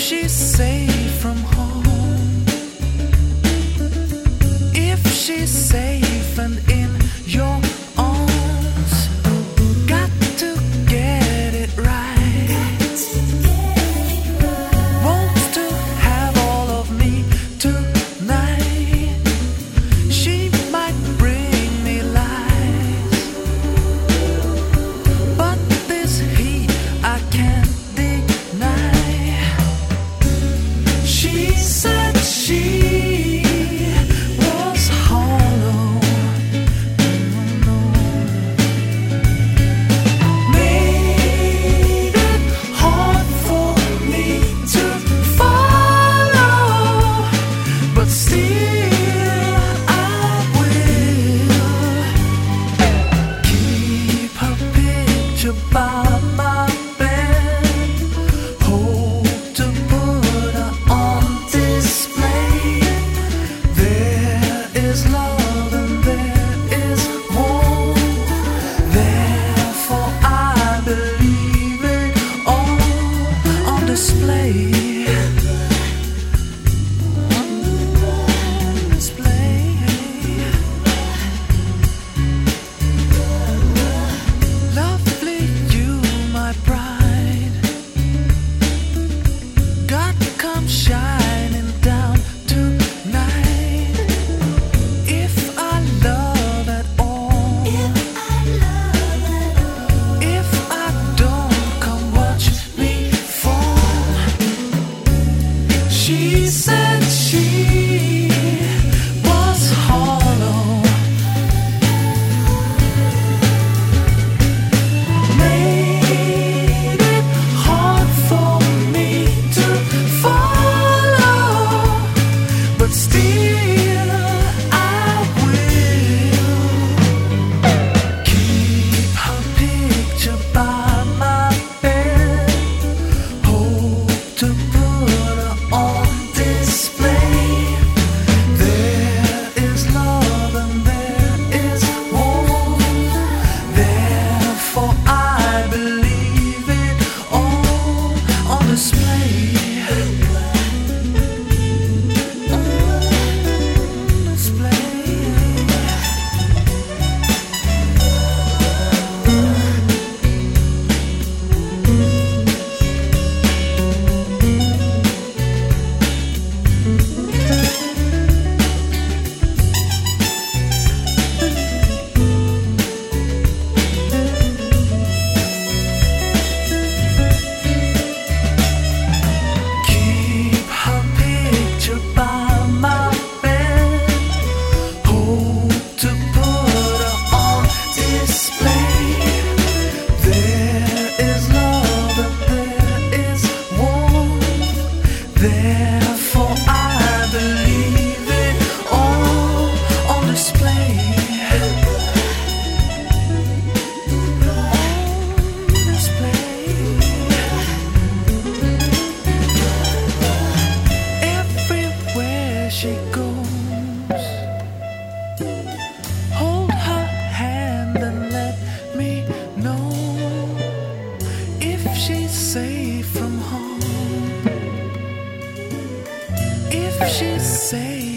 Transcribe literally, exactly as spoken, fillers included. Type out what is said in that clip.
she's safe from home, if she's safe and in your arms, got to get it right. Wants to have all of me tonight. She might bring me lies, but this heat I can't deny. She said she was hollow, made it hard for me to follow, but still I will keep her picture by my bed, hope to put her on display. There is love and there is warmth, therefore I believe it all on display. On display. Lovely you, my bride, God come shining down tonight. If I love at all, if I don't, come watch me fall. She said she was hollow, made it hard for me to follow, but still I will keep her picture by my bed, hope to put her on display. There is love and there is warmth, therefore I believe it all on display. On display. Keep her picture by my bed, hope to put her on display. There is love and there is warmth, therefore I believe it all on display. On display. Everywhere she goes, hold her hand and let me know if she's safe from home, if she's safe.